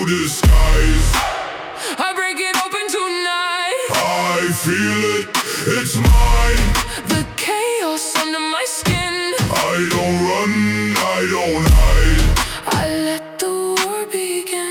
disguise. I break it open tonight. I feel it, it's mine. The chaos under my skin. I don't run, I don't hide. I let the war begin.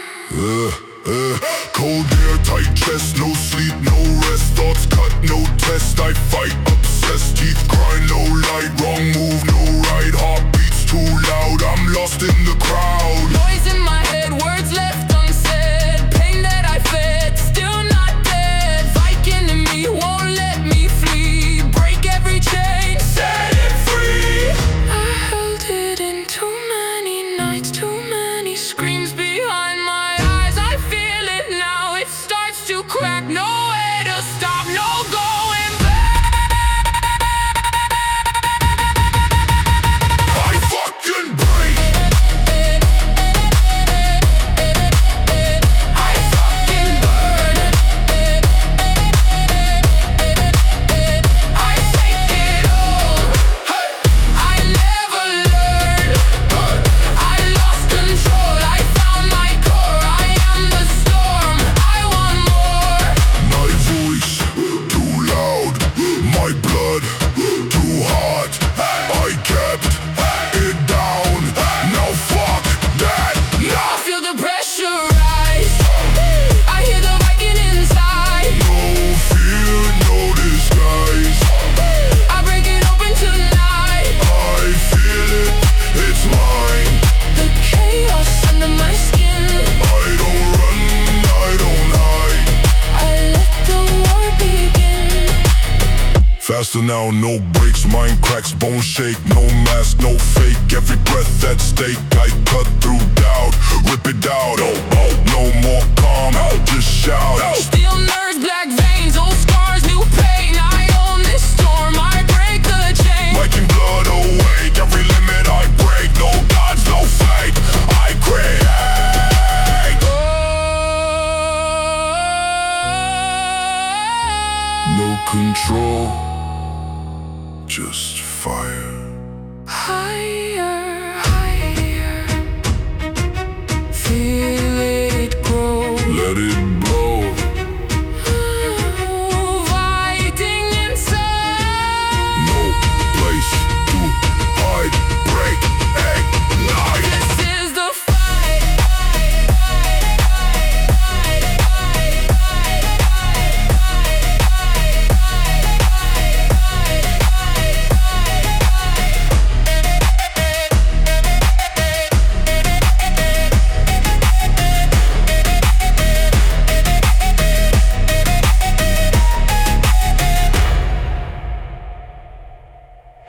Cold air, tight chest, no sleep, no rest. Thoughts cut, no test. I fight, obsessed, teeth grind, no light. Wrong move, no right. Heartbeats too loud, I'm lost in the crowd. Noise in my head, words left unsaid. Pain that I fed, still not dead. Viking in me won't let me flee. Break every chain, set it free. I held it in too many nights, too many screams behind my eyes. I feel it now, it starts to crack. Nowhere to stop, no going back. I fucking break. I fucking burn. I take it all. I never learned. I lost control. I found my core. I am the storm. I want more. My voice, too loud. My blood, too hot. I kept it down. Now fuck that. I feel the pressure rise. I hear the Viking inside. No fear, no disguise. I break it open tonight. I feel it, it's mine. The chaos under my skin. I don't run, I don't hide. I let the war begin. Faster now, no brakes, mind cracks, bones shake. No mask, no fake, every breath at stake. I cut through doubt, rip it out. No more calm, just shout. Steel nerves, black veins, old scars, new pain. I own this storm, I break the chain. Like in blood awake,